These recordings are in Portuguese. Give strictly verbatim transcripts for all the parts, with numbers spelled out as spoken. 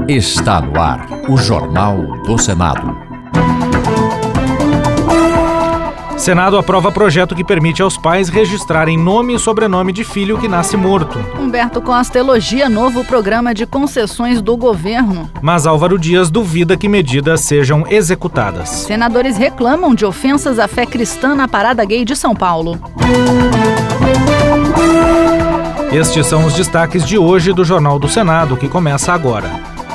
Está no ar o Jornal do Senado. Senado aprova projeto que permite aos pais registrarem nome e sobrenome de filho que nasce morto. Humberto Costa elogia novo programa de concessões do governo. Mas Álvaro Dias duvida que medidas sejam executadas. Senadores reclamam de ofensas à fé cristã na parada gay de São Paulo. Estes são os destaques de hoje do Jornal do Senado, que começa agora.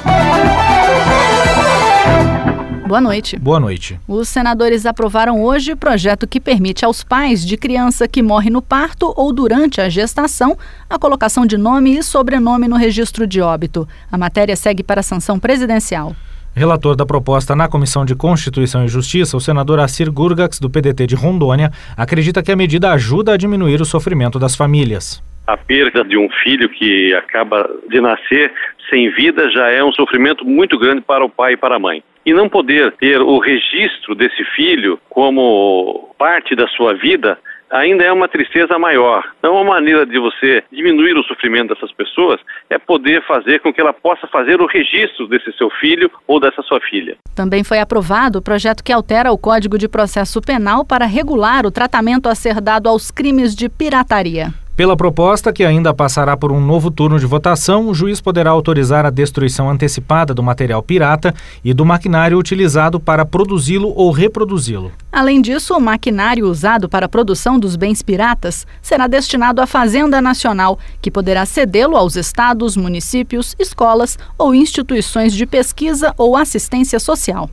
Boa noite. Boa noite. Os senadores aprovaram hoje o projeto que permite aos pais de criança que morre no parto ou durante a gestação a colocação de nome e sobrenome no registro de óbito. A matéria segue para a sanção presidencial. Relator da proposta na Comissão de Constituição e Justiça, o senador Assir Gurgax, do P D T de Rondônia, acredita que a medida ajuda a diminuir o sofrimento das famílias. A perda de um filho que acaba de nascer sem vida já é um sofrimento muito grande para o pai e para a mãe. E não poder ter o registro desse filho como parte da sua vida ainda é uma tristeza maior. Então, uma maneira de você diminuir o sofrimento dessas pessoas é poder fazer com que ela possa fazer o registro desse seu filho ou dessa sua filha. Também foi aprovado o projeto que altera o Código de Processo Penal para regular o tratamento a ser dado aos crimes de pirataria. Pela proposta, que ainda passará por um novo turno de votação, o juiz poderá autorizar a destruição antecipada do material pirata e do maquinário utilizado para produzi-lo ou reproduzi-lo. Além disso, o maquinário usado para a produção dos bens piratas será destinado à Fazenda Nacional, que poderá cedê-lo aos estados, municípios, escolas ou instituições de pesquisa ou assistência social.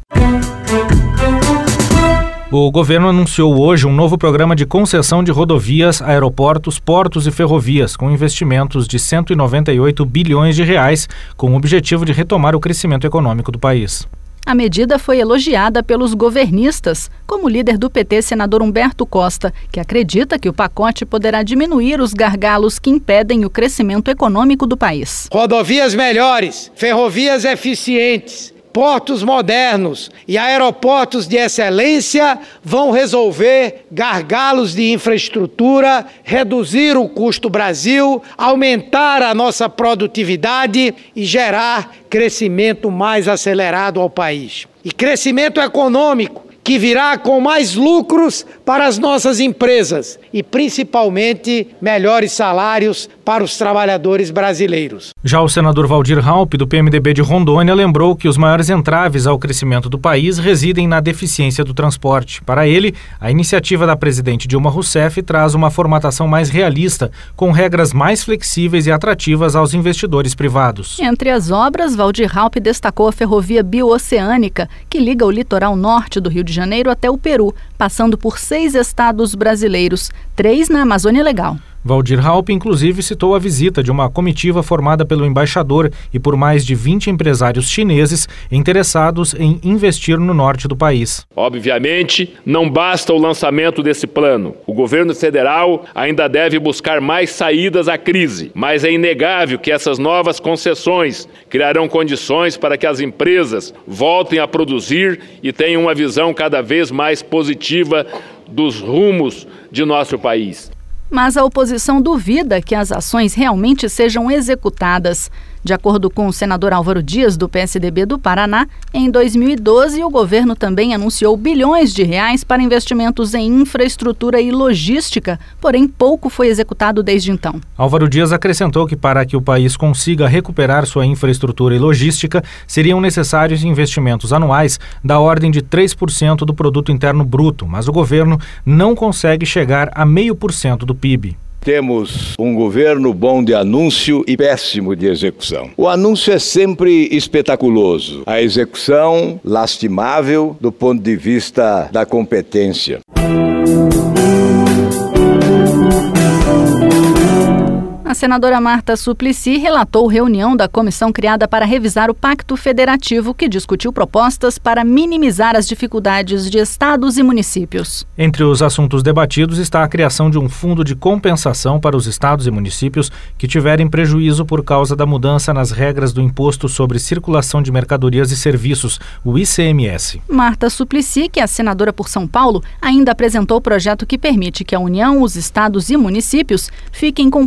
O governo anunciou hoje um novo programa de concessão de rodovias, aeroportos, portos e ferrovias, com investimentos de cento e noventa e oito bilhões de reais, com o objetivo de retomar o crescimento econômico do país. A medida foi elogiada pelos governistas, como o líder do P T, senador Humberto Costa, que acredita que o pacote poderá diminuir os gargalos que impedem o crescimento econômico do país. Rodovias melhores, ferrovias eficientes, portos modernos e aeroportos de excelência vão resolver gargalos de infraestrutura, reduzir o custo Brasil, aumentar a nossa produtividade e gerar crescimento mais acelerado ao país. E crescimento econômico que virá com mais lucros para as nossas empresas e, principalmente, melhores salários para os trabalhadores brasileiros. Já o senador Waldir Raupp, do P M D B de Rondônia, lembrou que os maiores entraves ao crescimento do país residem na deficiência do transporte. Para ele, a iniciativa da presidente Dilma Rousseff traz uma formatação mais realista, com regras mais flexíveis e atrativas aos investidores privados. Entre as obras, Waldir Raupp destacou a ferrovia bioceânica, que liga o litoral norte do Rio de Janeiro até o Peru, passando por seis estados brasileiros, três na Amazônia Legal. Waldir Raupp, inclusive, citou a visita de uma comitiva formada pelo embaixador e por mais de vinte empresários chineses interessados em investir no norte do país. Obviamente, não basta o lançamento desse plano. O governo federal ainda deve buscar mais saídas à crise, mas é inegável que essas novas concessões criarão condições para que as empresas voltem a produzir e tenham uma visão cada vez mais positiva dos rumos de nosso país. Mas a oposição duvida que as ações realmente sejam executadas. De acordo com o senador Álvaro Dias, do P S D B do Paraná, em dois mil e doze o governo também anunciou bilhões de reais para investimentos em infraestrutura e logística, porém pouco foi executado desde então. Álvaro Dias acrescentou que para que o país consiga recuperar sua infraestrutura e logística, seriam necessários investimentos anuais da ordem de três por cento do produto interno bruto, mas o governo não consegue chegar a meio por cento do P I B. Temos um governo bom de anúncio e péssimo de execução. O anúncio é sempre espetaculoso, a execução lastimável do ponto de vista da competência. A senadora Marta Suplicy relatou reunião da comissão criada para revisar o Pacto Federativo, que discutiu propostas para minimizar as dificuldades de estados e municípios. Entre os assuntos debatidos está a criação de um fundo de compensação para os estados e municípios que tiverem prejuízo por causa da mudança nas regras do Imposto sobre Circulação de Mercadorias e Serviços, o I C M S. Marta Suplicy, que é senadora por São Paulo, ainda apresentou o projeto que permite que a União, os estados e municípios fiquem com parte dos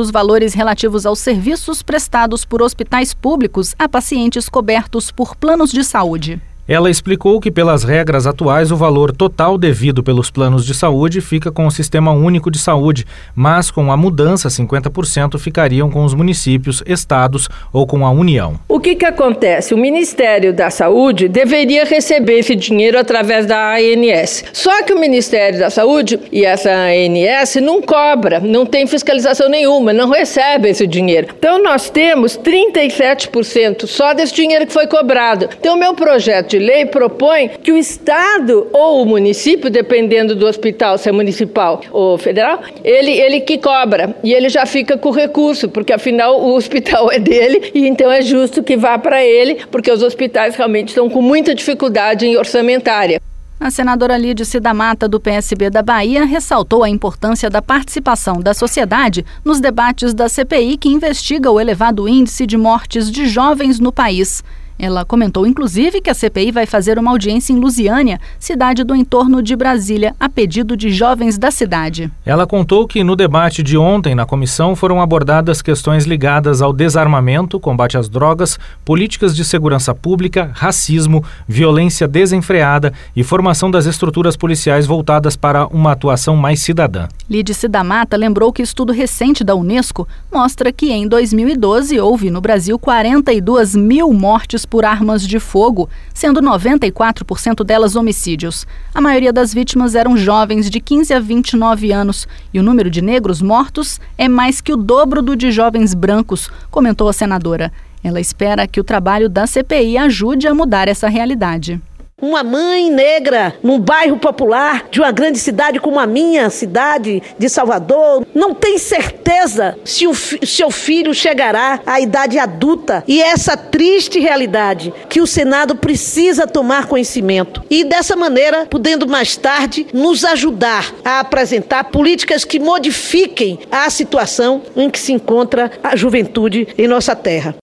os valores relativos aos serviços prestados por hospitais públicos a pacientes cobertos por planos de saúde. Ela explicou que, pelas regras atuais, o valor total devido pelos planos de saúde fica com o Sistema Único de Saúde, mas com a mudança, cinquenta por cento ficariam com os municípios, estados ou com a União. O que que acontece? O Ministério da Saúde deveria receber esse dinheiro através da A N S. Só que o Ministério da Saúde e essa A N S não cobra, não tem fiscalização nenhuma, não recebe esse dinheiro. Então, nós temos trinta e sete por cento só desse dinheiro que foi cobrado. Então, o meu projeto de lei propõe que o Estado ou o município, dependendo do hospital, se é municipal ou federal, ele, ele que cobra e ele já fica com o recurso, porque afinal o hospital é dele e então é justo que vá para ele, porque os hospitais realmente estão com muita dificuldade em orçamentária. A senadora Lídice da Mata, do P S B da Bahia, ressaltou a importância da participação da sociedade nos debates da C P I que investiga o elevado índice de mortes de jovens no país. Ela comentou, inclusive, que a C P I vai fazer uma audiência em Lusiânia, cidade do entorno de Brasília, a pedido de jovens da cidade. Ela contou que no debate de ontem na comissão foram abordadas questões ligadas ao desarmamento, combate às drogas, políticas de segurança pública, racismo, violência desenfreada e formação das estruturas policiais voltadas para uma atuação mais cidadã. Lídice da Mata lembrou que estudo recente da Unesco mostra que em dois mil e doze houve no Brasil quarenta e duas mil mortes por armas de fogo, sendo noventa e quatro por cento delas homicídios. A maioria das vítimas eram jovens de quinze a vinte e nove anos e o número de negros mortos é mais que o dobro do de jovens brancos, comentou a senadora. Ela espera que o trabalho da C P I ajude a mudar essa realidade. Uma mãe negra num bairro popular de uma grande cidade como a minha cidade de Salvador não tem certeza se o fi- seu filho chegará à idade adulta. E essa triste realidade que o Senado precisa tomar conhecimento e dessa maneira, podendo mais tarde nos ajudar a apresentar políticas que modifiquem a situação em que se encontra a juventude em nossa terra.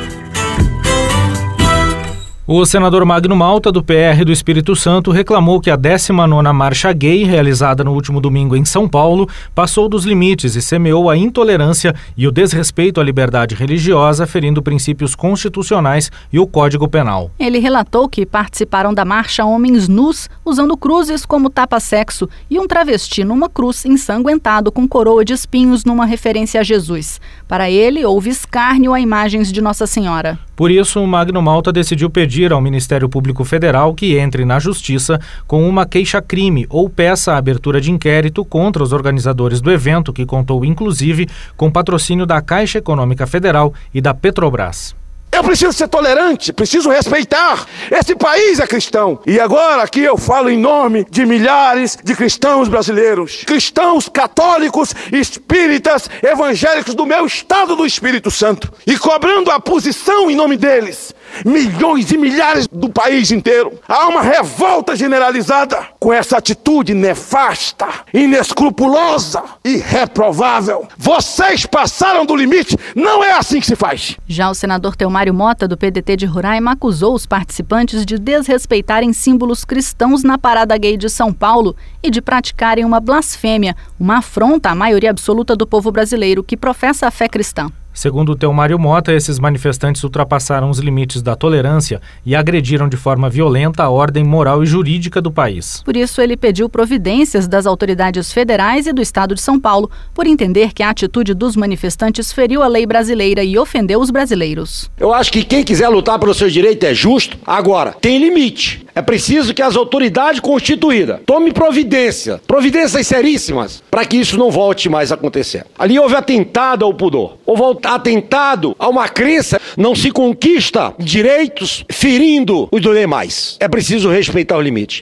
O senador Magno Malta, do P R do Espírito Santo, reclamou que a décima nona Marcha Gay, realizada no último domingo em São Paulo, passou dos limites e semeou a intolerância e o desrespeito à liberdade religiosa, ferindo princípios constitucionais e o Código Penal. Ele relatou que participaram da marcha homens nus, usando cruzes como tapa-sexo e um travesti numa cruz ensanguentado com coroa de espinhos numa referência a Jesus. Para ele, houve escárnio a imagens de Nossa Senhora. Por isso, o Magno Malta decidiu pedir ao Ministério Público Federal que entre na Justiça com uma queixa-crime ou peça a abertura de inquérito contra os organizadores do evento, que contou, inclusive, com patrocínio da Caixa Econômica Federal e da Petrobras. Eu preciso ser tolerante, preciso respeitar. Esse país é cristão. E agora aqui eu falo em nome de milhares de cristãos brasileiros. Cristãos católicos, espíritas, evangélicos do meu estado do Espírito Santo. E cobrando a posição em nome deles. Milhões e milhares do país inteiro. Há uma revolta generalizada com essa atitude nefasta, inescrupulosa e reprovável. Vocês passaram do limite, não é assim que se faz. Já o senador Telmário Mota, do P D T de Roraima, acusou os participantes de desrespeitarem símbolos cristãos na parada gay de São Paulo e de praticarem uma blasfêmia, uma afronta à maioria absoluta do povo brasileiro que professa a fé cristã. Segundo o Telmário Mota, esses manifestantes ultrapassaram os limites da tolerância e agrediram de forma violenta a ordem moral e jurídica do país. Por isso, ele pediu providências das autoridades federais e do Estado de São Paulo, por entender que a atitude dos manifestantes feriu a lei brasileira e ofendeu os brasileiros. Eu acho que quem quiser lutar pelo seu direito é justo. Agora, tem limite. É preciso que as autoridades constituídas tomem providência, providências seríssimas, para que isso não volte mais a acontecer. Ali houve atentado ao pudor, houve atentado a uma crença, não se conquista direitos ferindo os demais. É preciso respeitar o limite.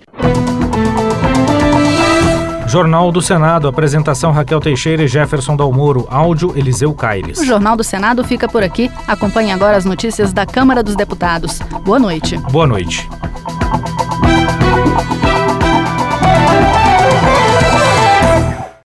Jornal do Senado, apresentação Raquel Teixeira e Jefferson Dalmoro, áudio Eliseu Caires. O Jornal do Senado fica por aqui. Acompanhe agora as notícias da Câmara dos Deputados. Boa noite. Boa noite.